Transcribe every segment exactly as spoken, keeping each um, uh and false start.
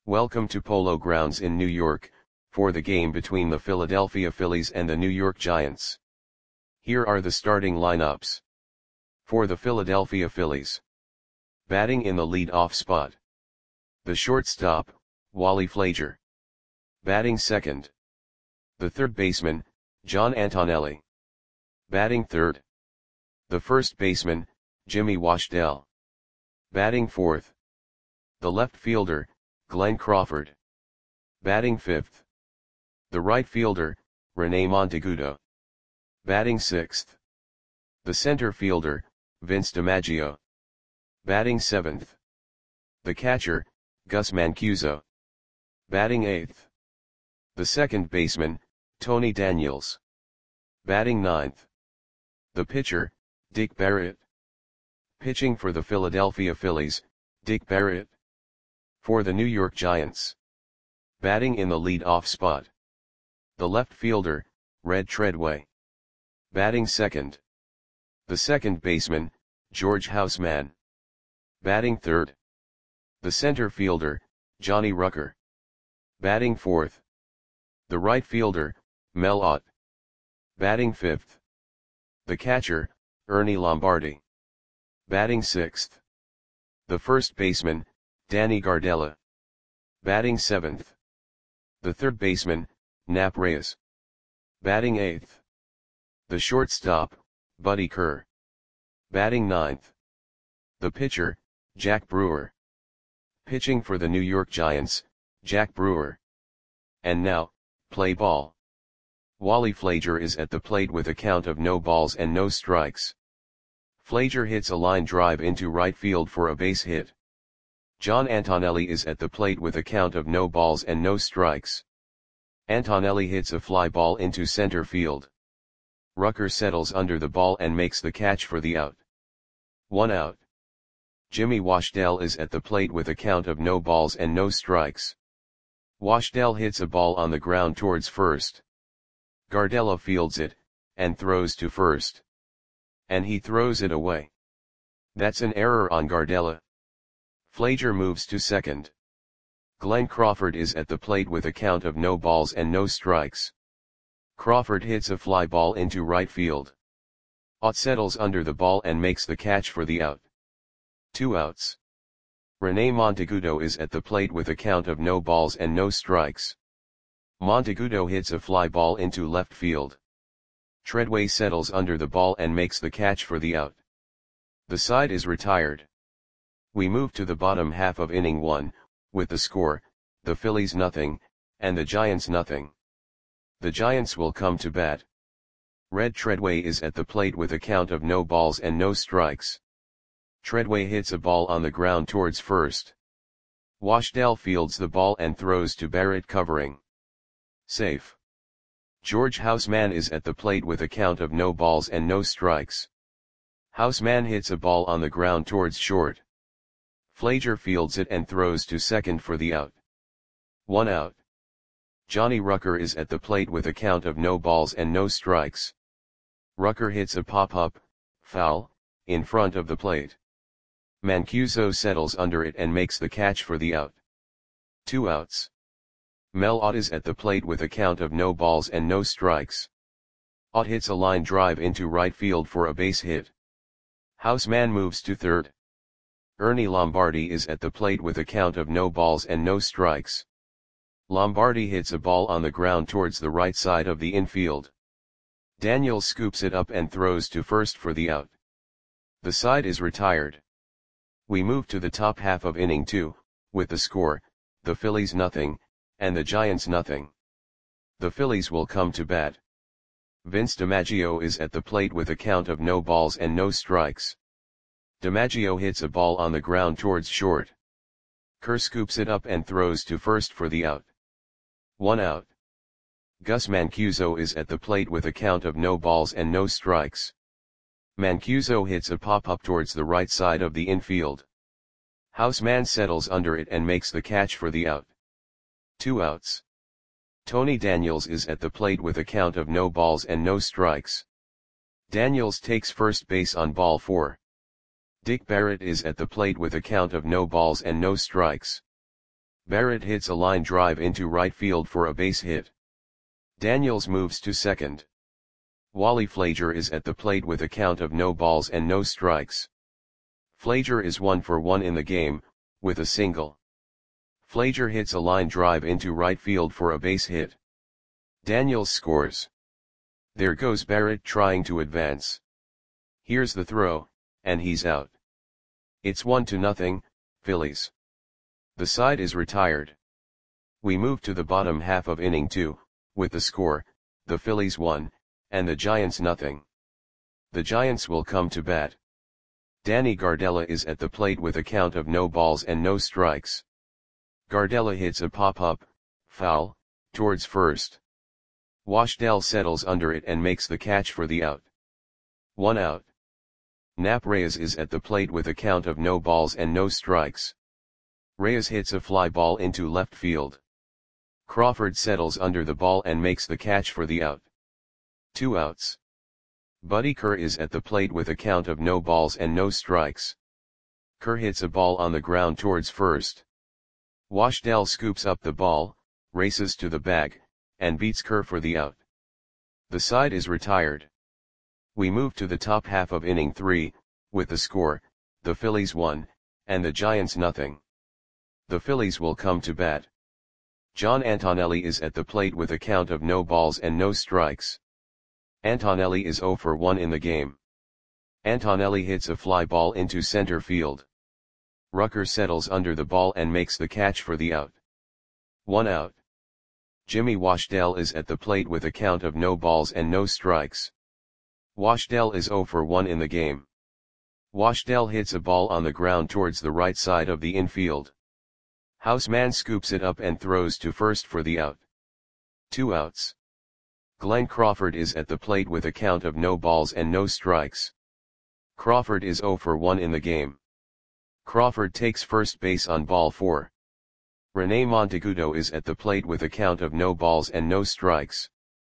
Welcome to Polo Grounds in New York, for the game between the Philadelphia Phillies and the New York Giants. Here are the starting lineups. For the Philadelphia Phillies. Batting in the lead-off spot. The shortstop, Wally Frazier. Batting second. The third baseman, John Antonelli. Batting third. The first baseman, Jimmy Washdell. Batting fourth. The left fielder, Glenn Crawford. Batting fifth. The right fielder, Rene Monteagudo. Batting sixth. The center fielder, Vince DiMaggio. Batting seventh. The catcher, Gus Mancuso. Batting eighth. The second baseman, Tony Daniels. Batting ninth. The pitcher, Dick Barrett. Pitching for the Philadelphia Phillies, Dick Barrett. For the New York Giants. Batting in the lead-off spot. The left fielder, Red Treadway. Batting second. The second baseman, George Houseman. Batting third. The center fielder, Johnny Rucker. Batting fourth. The right fielder, Mel Ott. Batting fifth. The catcher, Ernie Lombardi. Batting sixth. The first baseman, Danny Gardella. Batting seventh. The third baseman, Nap Reyes. Batting eighth. The shortstop, Buddy Kerr. Batting ninth. The pitcher, Jack Brewer. Pitching for the New York Giants, Jack Brewer. And now, play ball. Wally Frazier is at the plate with a count of no balls and no strikes. Frazier hits a line drive into right field for a base hit. John Antonelli is at the plate with a count of no balls and no strikes. Antonelli hits a fly ball into center field. Rucker settles under the ball and makes the catch for the out. One out. Jimmy Washdell is at the plate with a count of no balls and no strikes. Washdell hits a ball on the ground towards first. Gardella fields it, and throws to first. And he throws it away. That's an error on Gardella. Frazier moves to second. Glenn Crawford is at the plate with a count of no balls and no strikes. Crawford hits a fly ball into right field. Ott settles under the ball and makes the catch for the out. Two outs. Rene Monteagudo is at the plate with a count of no balls and no strikes. Monteagudo hits a fly ball into left field. Treadway settles under the ball and makes the catch for the out. The side is retired. We move to the bottom half of inning one, with the score, the Phillies nothing, and the Giants nothing. The Giants will come to bat. Red Treadway is at the plate with a count of no balls and no strikes. Treadway hits a ball on the ground towards first. Washdell fields the ball and throws to Barrett covering. Safe. George Houseman is at the plate with a count of no balls and no strikes. Houseman hits a ball on the ground towards short. Frazier fields it and throws to second for the out. One out. Johnny Rucker is at the plate with a count of no balls and no strikes. Rucker hits a pop-up, foul, in front of the plate. Mancuso settles under it and makes the catch for the out. Two outs. Mel Ott is at the plate with a count of no balls and no strikes. Ott hits a line drive into right field for a base hit. Houseman moves to third. Ernie Lombardi is at the plate with a count of no balls and no strikes. Lombardi hits a ball on the ground towards the right side of the infield. Daniels scoops it up and throws to first for the out. The side is retired. We move to the top half of inning two, with the score, the Phillies nothing, and the Giants nothing. The Phillies will come to bat. Vince DiMaggio is at the plate with a count of no balls and no strikes. DiMaggio hits a ball on the ground towards short. Kerr scoops it up and throws to first for the out. One out. Gus Mancuso is at the plate with a count of no balls and no strikes. Mancuso hits a pop-up towards the right side of the infield. Houseman settles under it and makes the catch for the out. Two outs. Tony Daniels is at the plate with a count of no balls and no strikes. Daniels takes first base on ball four. Dick Barrett is at the plate with a count of no balls and no strikes. Barrett hits a line drive into right field for a base hit. Daniels moves to second. Wally Flager is at the plate with a count of no balls and no strikes. Flager is one for one in the game, with a single. Flager hits a line drive into right field for a base hit. Daniels scores. There goes Barrett trying to advance. Here's the throw, and he's out. It's one to nothing, Phillies. The side is retired. We move to the bottom half of inning two, with the score, the Phillies one, and the Giants nothing. The Giants will come to bat. Danny Gardella is at the plate with a count of no balls and no strikes. Gardella hits a pop-up, foul, towards first. Washdell settles under it and makes the catch for the out. One out. Nap Reyes is at the plate with a count of no balls and no strikes. Reyes hits a fly ball into left field. Crawford settles under the ball and makes the catch for the out. Two outs. Buddy Kerr is at the plate with a count of no balls and no strikes. Kerr hits a ball on the ground towards first. Washdell scoops up the ball, races to the bag, and beats Kerr for the out. The side is retired. We move to the top half of inning three, with the score, the Phillies one, and the Giants nothing. The Phillies will come to bat. John Antonelli is at the plate with a count of no balls and no strikes. Antonelli is zero for one in the game. Antonelli hits a fly ball into center field. Rucker settles under the ball and makes the catch for the out. One out. Jimmy Washdell is at the plate with a count of no balls and no strikes. Washdell is zero for one in the game. Washdell hits a ball on the ground towards the right side of the infield. Houseman scoops it up and throws to first for the out. Two outs. Glenn Crawford is at the plate with a count of no balls and no strikes. Crawford is zero for one in the game. Crawford takes first base on ball four. Rene Monteagudo is at the plate with a count of no balls and no strikes.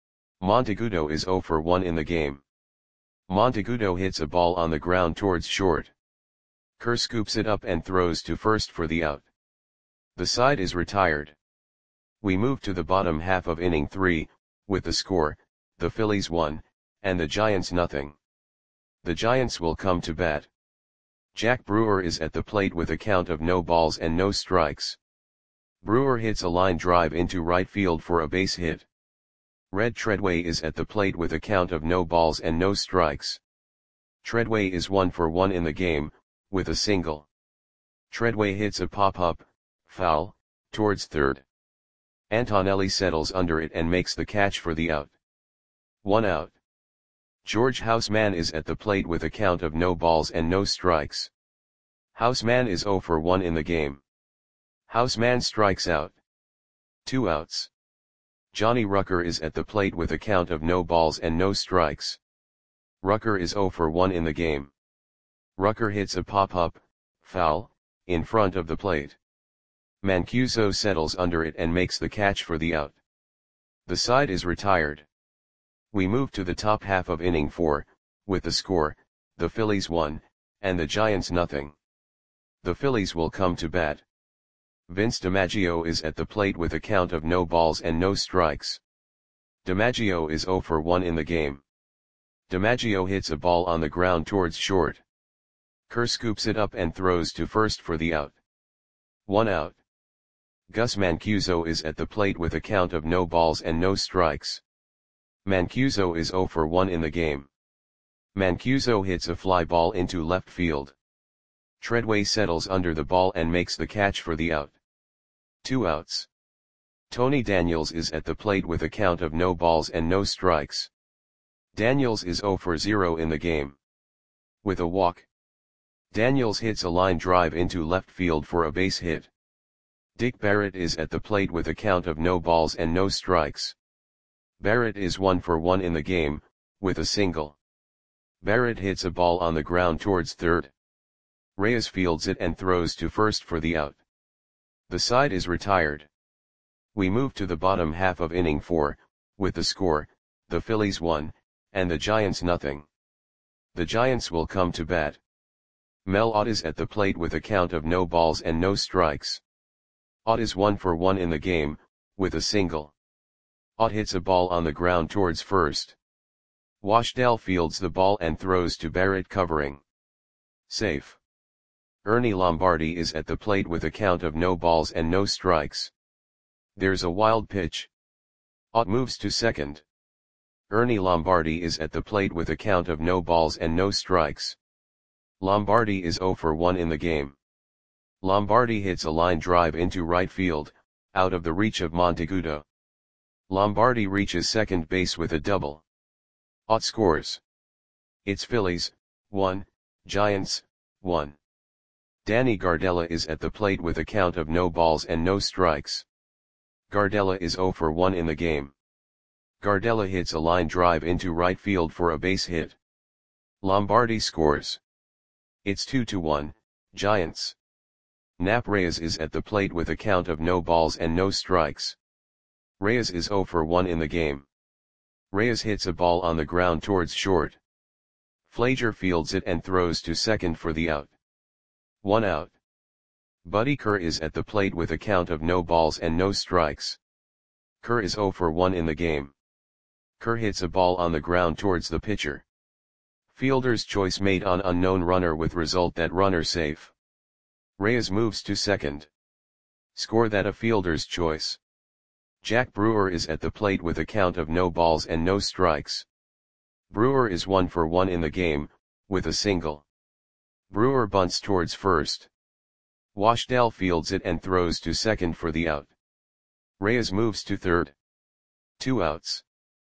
Monteagudo is zero for one in the game. Monteagudo hits a ball on the ground towards short. Kerr scoops it up and throws to first for the out. The side is retired. We move to the bottom half of inning three, with the score, the Phillies one, and the Giants nothing. The Giants will come to bat. Jack Brewer is at the plate with a count of no balls and no strikes. Brewer hits a line drive into right field for a base hit. Red Treadway is at the plate with a count of no balls and no strikes. Treadway is one for one in the game, with a single. Treadway hits a pop-up, foul, towards third. Antonelli settles under it and makes the catch for the out. One out. George Houseman is at the plate with a count of no balls and no strikes. Houseman is zero for one in the game. Houseman strikes out. Two outs. Johnny Rucker is at the plate with a count of no balls and no strikes. Rucker is zero for one in the game. Rucker hits a pop-up, foul, in front of the plate. Mancuso settles under it and makes the catch for the out. The side is retired. We move to the top half of inning four, with the score, the Phillies one, and the Giants nothing. The Phillies will come to bat. Vince DiMaggio is at the plate with a count of no balls and no strikes. DiMaggio is zero for one in the game. DiMaggio hits a ball on the ground towards short. Kerr scoops it up and throws to first for the out. One out. Gus Mancuso is at the plate with a count of no balls and no strikes. Mancuso is zero for one in the game. Mancuso hits a fly ball into left field. Treadway settles under the ball and makes the catch for the out. Two outs. Tony Daniels is at the plate with a count of no balls and no strikes. Daniels is zero for zero in the game. With a walk. Daniels hits a line drive into left field for a base hit. Dick Barrett is at the plate with a count of no balls and no strikes. Barrett is one for one in the game, with a single. Barrett hits a ball on the ground towards third. Reyes fields it and throws to first for the out. The side is retired. We move to the bottom half of inning four, with the score, the Phillies one, and the Giants nothing. The Giants will come to bat. Mel Ott is at the plate with a count of no balls and no strikes. Ott is one for one in the game, with a single. Ott hits a ball on the ground towards first. Washdale fields the ball and throws to Barrett covering. Safe. Ernie Lombardi is at the plate with a count of no balls and no strikes. There's a wild pitch. Ott moves to second. Ernie Lombardi is at the plate with a count of no balls and no strikes. Lombardi is zero for one in the game. Lombardi hits a line drive into right field, out of the reach of Monteagudo. Lombardi reaches second base with a double. Ott scores. It's Phillies, one, Giants, one. Danny Gardella is at the plate with a count of no balls and no strikes. Gardella is zero for one in the game. Gardella hits a line drive into right field for a base hit. Lombardi scores. It's two to one, Giants. Nap Reyes is at the plate with a count of no balls and no strikes. Reyes is zero for one in the game. Reyes hits a ball on the ground towards short. Flager fields it and throws to second for the out. One out. Buddy Kerr is at the plate with a count of no balls and no strikes. Kerr is zero for one in the game. Kerr hits a ball on the ground towards the pitcher. Fielder's choice made on unknown runner with result that runner safe. Reyes moves to second. Score that a fielder's choice. Jack Brewer is at the plate with a count of no balls and no strikes. Brewer is one for one in the game, with a single. Brewer bunts towards first. Washdale fields it and throws to second for the out. Reyes moves to third. Two outs.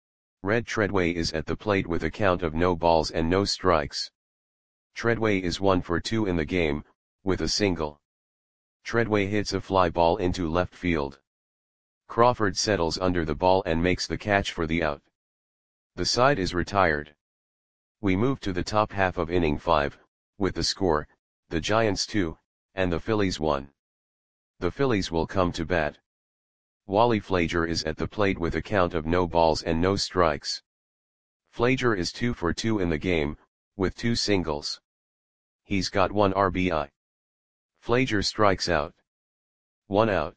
Red Treadway is at the plate with a count of no balls and no strikes. Treadway is one for two in the game, with a single. Treadway hits a fly ball into left field. Crawford settles under the ball and makes the catch for the out. The side is retired. We move to the top half of inning five, with the score, the Giants two, and the Phillies one. The Phillies will come to bat. Wally Flager is at the plate with a count of no balls and no strikes. Flager is two for two in the game, with two singles. He's got one R B I. Flager strikes out. One out.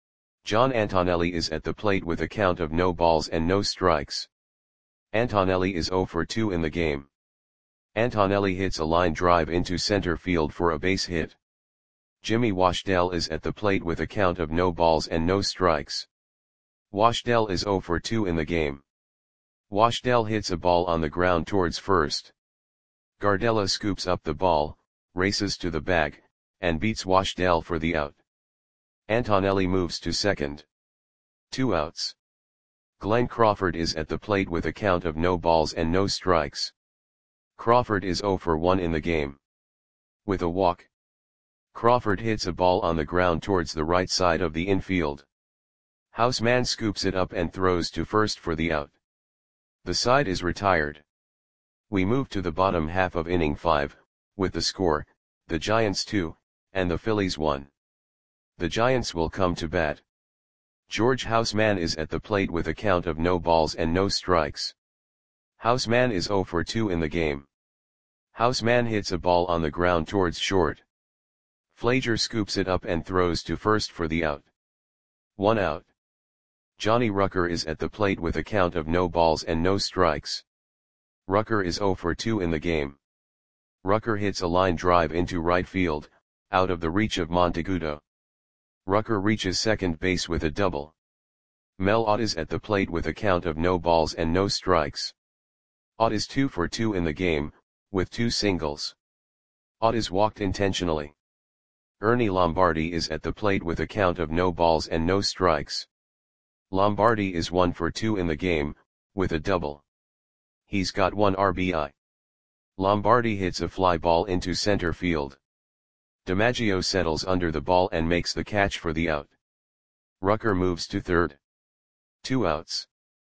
John Antonelli is at the plate with a count of no balls and no strikes. Antonelli is zero for two in the game. Antonelli hits a line drive into center field for a base hit. Jimmy Washdale is at the plate with a count of no balls and no strikes. Washdale is zero for two in the game. Washdale hits a ball on the ground towards first. Gardella scoops up the ball, races to the bag, and beats Washdale for the out. Antonelli moves to second. Two outs. Glenn Crawford is at the plate with a count of no balls and no strikes. Crawford is zero for one in the game. With a walk. Crawford hits a ball on the ground towards the right side of the infield. Houseman scoops it up and throws to first for the out. The side is retired. We move to the bottom half of inning five, with the score, the Giants two, and the Phillies one. The Giants will come to bat. George Houseman is at the plate with a count of no balls and no strikes. Houseman is zero for two in the game. Houseman hits a ball on the ground towards short. Flager scoops it up and throws to first for the out. One out. Johnny Rucker is at the plate with a count of no balls and no strikes. Rucker is zero for two in the game. Rucker hits a line drive into right field, out of the reach of Monteagudo. Rucker reaches second base with a double. Mel Ott is at the plate with a count of no balls and no strikes. Ott is two for two in the game, with two singles. Ott is walked intentionally. Ernie Lombardi is at the plate with a count of no balls and no strikes. Lombardi is one for two in the game, with a double. He's got one R B I. Lombardi hits a fly ball into center field. DiMaggio settles under the ball and makes the catch for the out. Rucker moves to third. Two outs.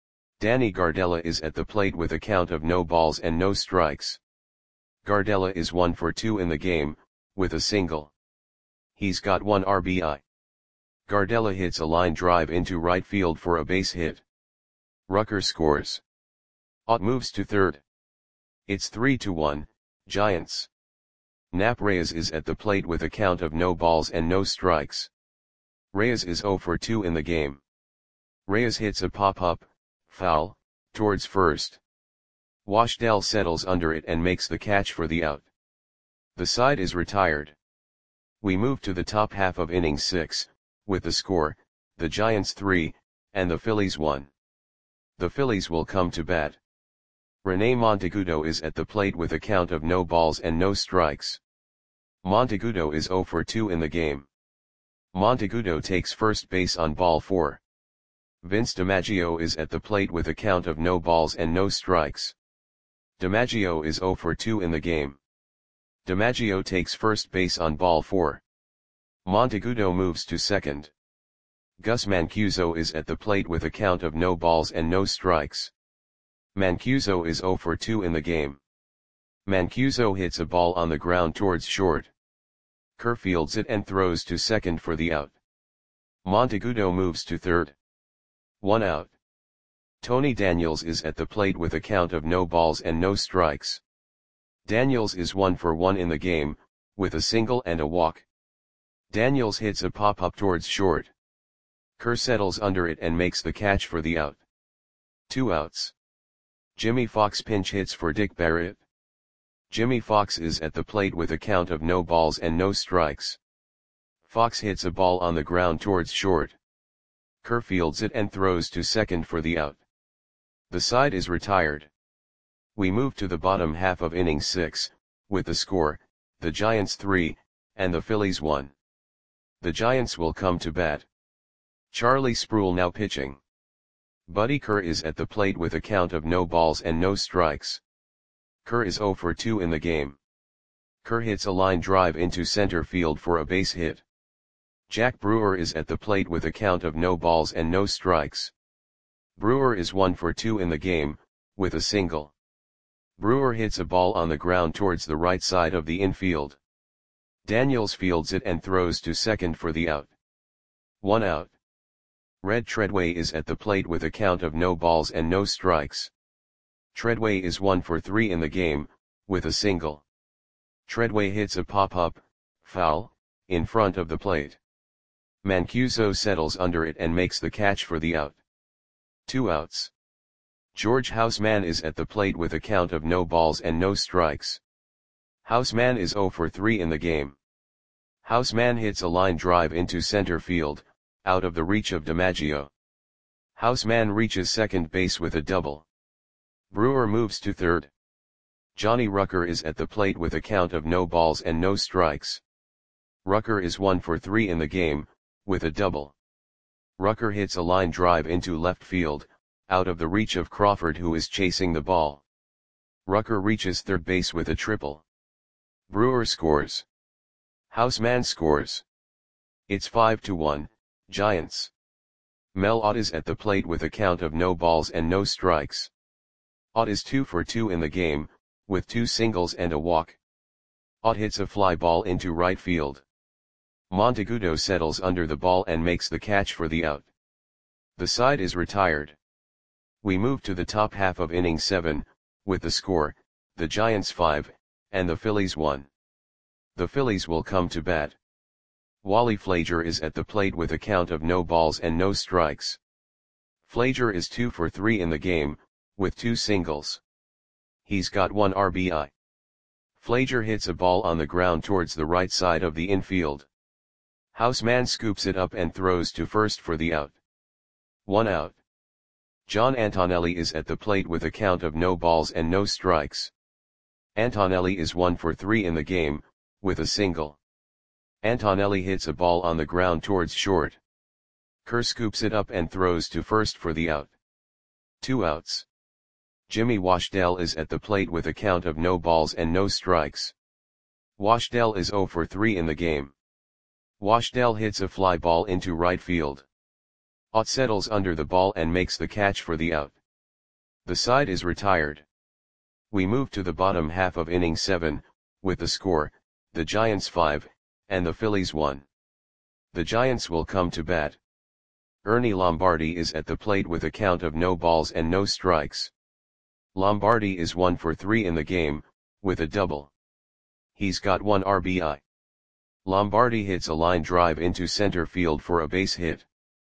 Danny Gardella is at the plate with a count of no balls and no strikes. Gardella is one for two in the game, with a single. He's got one R B I. Gardella hits a line drive into right field for a base hit. Rucker scores. Ott moves to third. It's three to one, Giants. Nap Reyes is at the plate with a count of no balls and no strikes. Reyes is zero for two in the game. Reyes hits a pop-up, foul, towards first. Washdell settles under it and makes the catch for the out. The side is retired. We move to the top half of inning six, with the score, the Giants three, and the Phillies one. The Phillies will come to bat. René Monteagudo is at the plate with a count of no balls and no strikes. Monteagudo is zero for two in the game. Monteagudo takes first base on ball four. Vince DiMaggio is at the plate with a count of no balls and no strikes. DiMaggio is zero for two in the game. DiMaggio takes first base on ball four. Monteagudo moves to second. Gus Mancuso is at the plate with a count of no balls and no strikes. Mancuso is zero for two in the game. Mancuso hits a ball on the ground towards short. Kerr fields it and throws to second for the out. Monteagudo moves to third. One out. Tony Daniels is at the plate with a count of no balls and no strikes. Daniels is one for one in the game, with a single and a walk. Daniels hits a pop-up towards short. Kerr settles under it and makes the catch for the out. Two outs. Jimmy Fox pinch hits for Dick Barrett. Jimmy Fox is at the plate with a count of no balls and no strikes. Fox hits a ball on the ground towards short. Kerr fields it and throws to second for the out. The side is retired. We move to the bottom half of inning six, with the score, the Giants three, and the Phillies one. The Giants will come to bat. Charlie Sproul now pitching. Buddy Kerr is at the plate with a count of no balls and no strikes. Kerr is zero for two in the game. Kerr hits a line drive into center field for a base hit. Jack Brewer is at the plate with a count of no balls and no strikes. Brewer is one for two in the game, with a single. Brewer hits a ball on the ground towards the right side of the infield. Daniels fields it and throws to second for the out. One out. Red Treadway is at the plate with a count of no balls and no strikes. Treadway is one for three in the game, with a single. Treadway hits a pop-up, foul, in front of the plate. Mancuso settles under it and makes the catch for the out. Two outs. George Houseman is at the plate with a count of no balls and no strikes. Houseman is zero for three in the game. Houseman hits a line drive into center field, out of the reach of DiMaggio. Houseman reaches second base with a double. Brewer moves to third. Johnny Rucker is at the plate with a count of no balls and no strikes. Rucker is one for three in the game, with a double. Rucker hits a line drive into left field, out of the reach of Crawford, who is chasing the ball. Rucker reaches third base with a triple. Brewer scores. Houseman scores. It's five to one, Giants. Mel Ott is at the plate with a count of no balls and no strikes. Ott is two for two in the game, with two singles and a walk. Ott hits a fly ball into right field. Monteagudo settles under the ball and makes the catch for the out. The side is retired. We move to the top half of inning seven, with the score, the Giants five, and the Phillies one. The Phillies will come to bat. Wally Flager is at the plate with a count of no balls and no strikes. Flager is two for three in the game, with two singles. He's got one R B I. Flager hits a ball on the ground towards the right side of the infield. Houseman scoops it up and throws to first for the out. One out. John Antonelli is at the plate with a count of no balls and no strikes. Antonelli is one for three in the game, with a single. Antonelli hits a ball on the ground towards short. Kerr scoops it up and throws to first for the out. Two outs. Jimmy Washdell is at the plate with a count of no balls and no strikes. Washdell is zero for three in the game. Washdell hits a fly ball into right field. Ott settles under the ball and makes the catch for the out. The side is retired. We move to the bottom half of inning seven, with the score, the Giants five, and the Phillies one. The Giants will come to bat. Ernie Lombardi is at the plate with a count of no balls and no strikes. Lombardi is one for three in the game, with a double. He's got one R B I. Lombardi hits a line drive into center field for a base hit.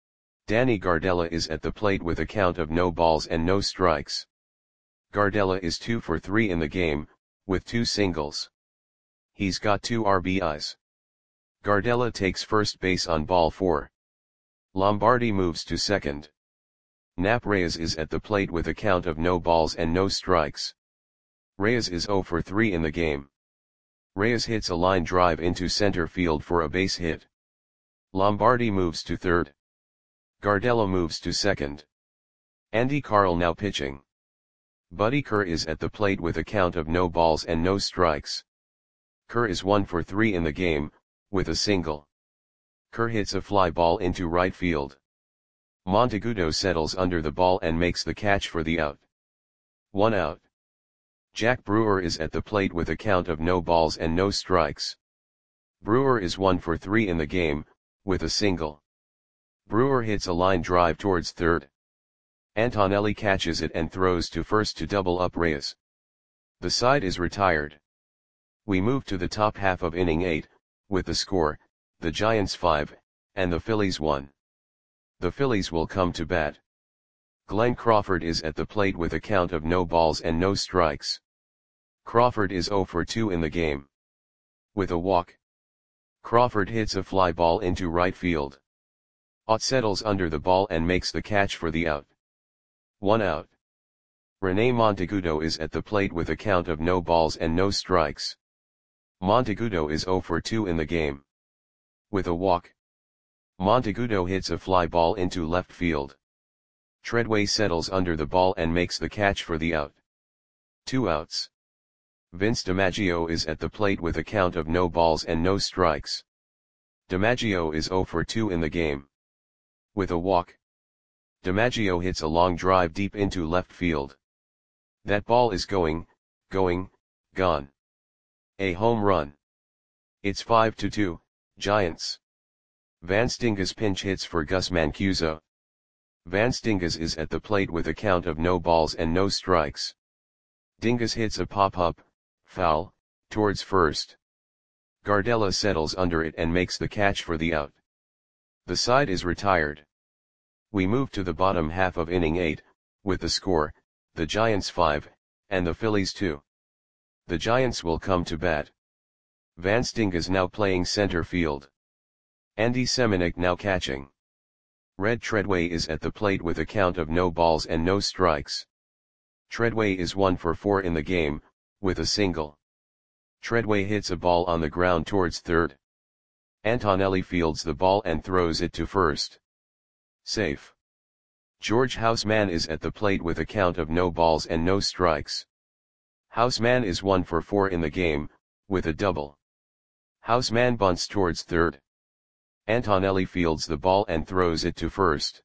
Danny Gardella is at the plate with a count of no balls and no strikes. Gardella is two for three in the game, with two singles. He's got two R B Is. Gardella takes first base on ball four. Lombardi moves to second. Nap Reyes is at the plate with a count of no balls and no strikes. Reyes is zero for three in the game. Reyes hits a line drive into center field for a base hit. Lombardi moves to third. Gardella moves to second. Andy Carl now pitching. Buddy Kerr is at the plate with a count of no balls and no strikes. Kerr is one for three in the game, with a single. Kerr hits a fly ball into right field. Monteagudo settles under the ball and makes the catch for the out. One out. Jack Brewer is at the plate with a count of no balls and no strikes. Brewer is one for three in the game, with a single. Brewer hits a line drive towards third. Antonelli catches it and throws to first to double up Reyes. The side is retired. We move to the top half of inning eight, with the score, the Giants five, and the Phillies one. The Phillies will come to bat. Glenn Crawford is at the plate with a count of no balls and no strikes. Crawford is zero for two in the game. With a walk. Crawford hits a fly ball into right field. Ott settles under the ball and makes the catch for the out. One out. Rene Monteagudo is at the plate with a count of no balls and no strikes. Monteagudo is zero for two in the game. With a walk. Monteagudo hits a fly ball into left field. Treadway settles under the ball and makes the catch for the out. Two outs. Vince DiMaggio is at the plate with a count of no balls and no strikes. DiMaggio is zero for two in the game. With a walk. DiMaggio hits a long drive deep into left field. That ball is going, going, gone. A home run. It's five to two, Giants. Van Stingas pinch hits for Gus Mancuso. Van Stingas is at the plate with a count of no balls and no strikes. Dingas hits a pop-up, foul, towards first. Gardella settles under it and makes the catch for the out. The side is retired. We move to the bottom half of inning eight, with the score, the Giants five, and the Phillies two. The Giants will come to bat. Van Stingas now playing center field. Andy Semenuk now catching. Red Treadway is at the plate with a count of no balls and no strikes. Treadway is one for four in the game, with a single. Treadway hits a ball on the ground towards third. Antonelli fields the ball and throws it to first. Safe. George Houseman is at the plate with a count of no balls and no strikes. Houseman is one for four in the game, with a double. Houseman bunts towards third. Antonelli fields the ball and throws it to first.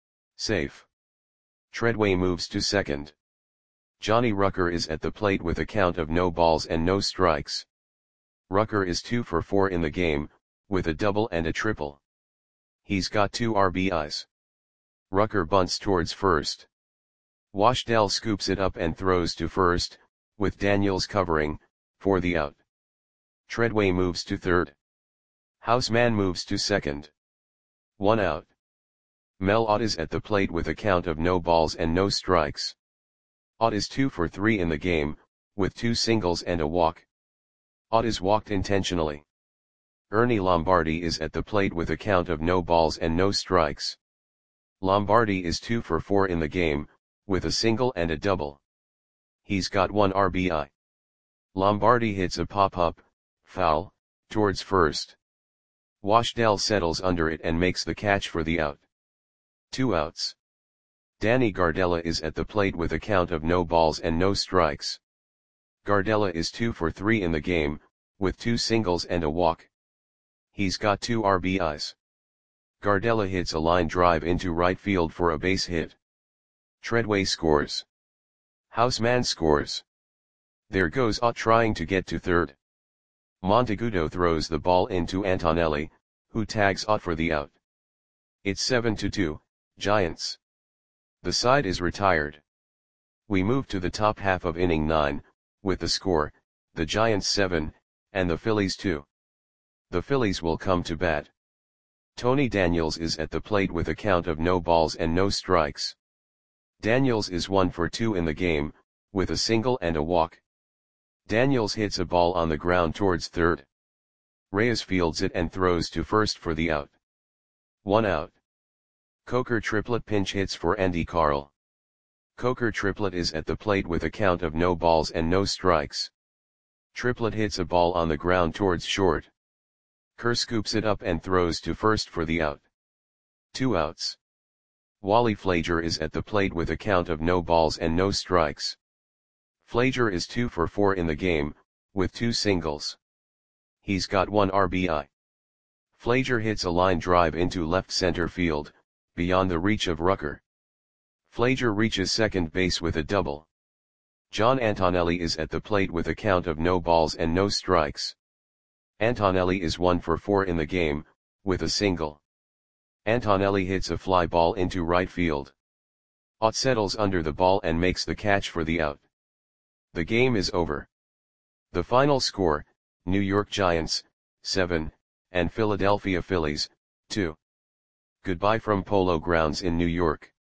Safe. Treadway moves to second. Johnny Rucker is at the plate with a count of no balls and no strikes. Rucker is two for four in the game, with a double and a triple. He's got two R B Is. Rucker bunts towards first. Washdell scoops it up and throws to first, with Daniels covering, for the out. Treadway moves to third. Houseman moves to second. One out. Mel Ott is at the plate with a count of no balls and no strikes. Ott is two for three in the game, with two singles and a walk. Ott is walked intentionally. Ernie Lombardi is at the plate with a count of no balls and no strikes. Lombardi is two for four in the game, with a single and a double. He's got one R B I. Lombardi hits a pop-up, foul, towards first. Washdell settles under it and makes the catch for the out. Two outs. Danny Gardella is at the plate with a count of no balls and no strikes. Gardella is two for three in the game, with two singles and a walk. He's got two R B Is. Gardella hits a line drive into right field for a base hit. Treadway scores. Houseman scores. There goes Ott trying to get to third. Monteagudo throws the ball into Antonelli, who tags Ott for the out. It's seven to two, Giants. The side is retired. We move to the top half of inning nine, with the score, the Giants seven, and the Phillies two. The Phillies will come to bat. Tony Daniels is at the plate with a count of no balls and no strikes. Daniels is one for two in the game, with a single and a walk. Daniels hits a ball on the ground towards third. Reyes fields it and throws to first for the out. One out. Coker Triplett pinch hits for Andy Carl. Coker Triplett is at the plate with a count of no balls and no strikes. Triplett hits a ball on the ground towards short. Kerr scoops it up and throws to first for the out. Two outs. Wally Flager is at the plate with a count of no balls and no strikes. Flager is two for four in the game, with two singles. He's got one R B I. Flager hits a line drive into left center field, beyond the reach of Rucker. Flager reaches second base with a double. John Antonelli is at the plate with a count of no balls and no strikes. Antonelli is one for four in the game, with a single. Antonelli hits a fly ball into right field. Ott settles under the ball and makes the catch for the out. The game is over. The final score, New York Giants, seven, and Philadelphia Phillies, two. Goodbye from Polo Grounds in New York.